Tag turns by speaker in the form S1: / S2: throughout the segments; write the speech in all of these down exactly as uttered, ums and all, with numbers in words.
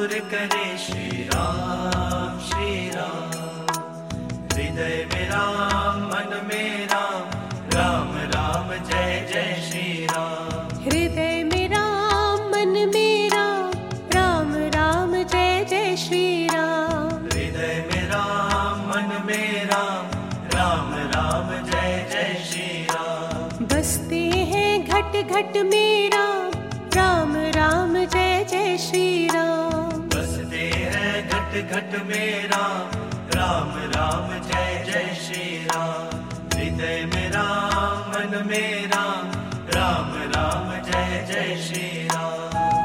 S1: दूर करे श्री राम श्री राम। हृदय में राम मन में राम, राम राम जय जय श्री राम।
S2: हृदय में राम मन में राम, राम राम जय जय श्री राम।
S1: हृदय में राम मन में राम, राम राम जय जय श्री राम।
S2: बसते हैं घट घट में राम, राम राम जय जय श्री राम।
S1: बसते हैं घट घट में राम, राम राम जय जय श्री राम। हृदय में राम मन में राम, राम राम जय जय श्री राम।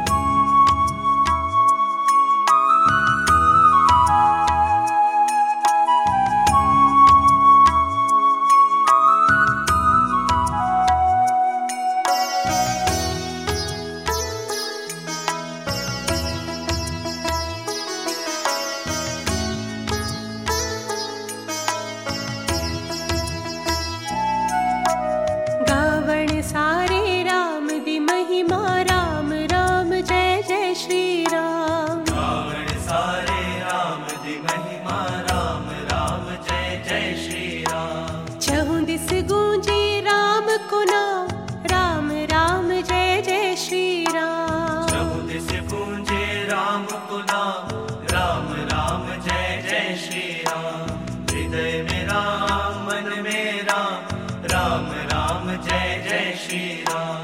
S2: सारे राम दी महिमा, राम राम जय जय श्री राम।
S1: रावण सारे राम दी महिमा, राम राम जय जय श्री राम।
S2: चहुं दिस गूंजे राम को नाम, राम राम जय जय श्री राम।
S1: चहुं दिस गूंजे राम को नाम, राम राम जय जय श्री राम। हृदय में राम मन में राम, राम राम जय जय श्री राम।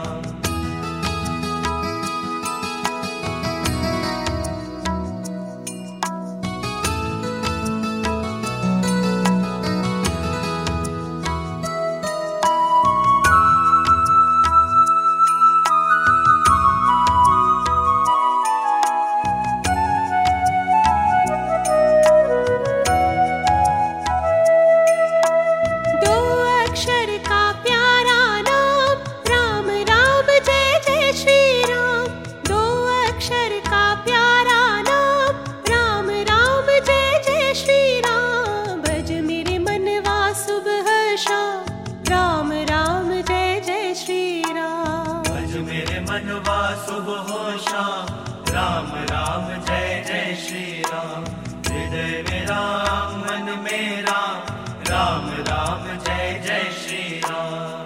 S2: दो अक्षर का प्यारा नाम, राम राम जय जय श्री राम। दो अक्षर का प्यारा नाम, राम राम जय जय श्री राम। भज मेरे मनवा सुबह शाम, राम राम जय जय श्री राम।
S1: भज मेरे मनवा सुबह हो शाम, राम राम जय जय श्री राम। हृदय में राम मन में राम, राम राम जय जय श्री राम।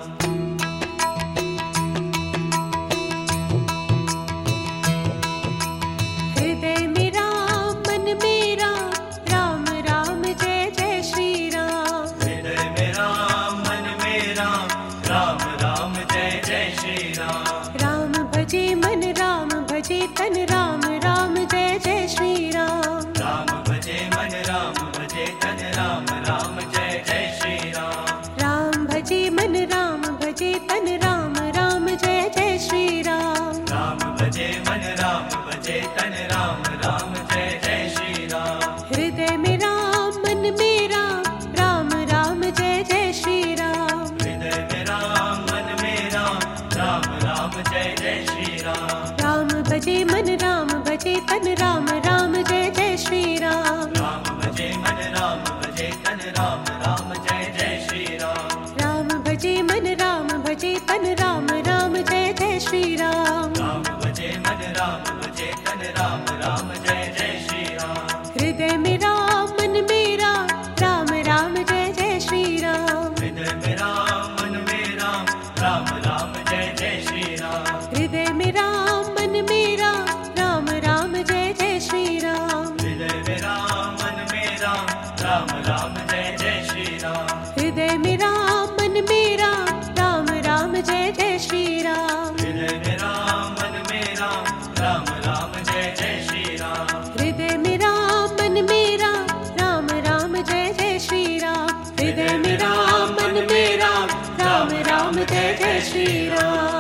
S2: हृदय में राम मन में राम, राम राम जय जय श्री राम।
S1: हृदय में राम मन में राम, राम राम जय जय श्री राम।
S2: राम भजे मन राम भजे तन, राम राम जय जय श्री राम।
S1: राम भजे मन राम भजे तन, राम राम जय जय श्री राम।
S2: राम भजे मन राम भजे तन, राम राम जय जय श्री राम।
S1: राम भजे मन राम भजे तन, राम राम जय जय श्री राम।
S2: हृदय में राम मन में राम, राम राम जय जय श्री राम।
S1: हृदय में राम मन में राम, राम राम जय जय श्री राम।
S2: राम भजे मन राम भजे तन, राम राम जय जय श्री राम।
S1: राम भजे मन राम भजे तन, राम राम जय जय श्री राम।
S2: राम भजे मन राम भजे तन, राम राम जय जय श्री राम।
S1: राम भजे मन राम भजे तन, राम राम जय जय श्री राम।
S2: हृदय में राम मन में राम, राम राम जय जय श्री राम।
S1: हृदय में राम मन में राम, राम राम जय जय श्री राम।
S2: हृदय में राम मन में राम, राम राम जय जय श्री राम।
S1: हृदय में राम मन में राम, राम राम जय जय श्री राम।
S2: हृदय में राम मन में राम, राम राम जय जय श्री राम।
S1: हृदय में राम मन में राम, राम राम जय जय श्री राम।
S2: हृदय में राम मन में राम, राम राम जय जय श्री राम। हृदय में राम मन में राम, राम राम जय जय श्री राम।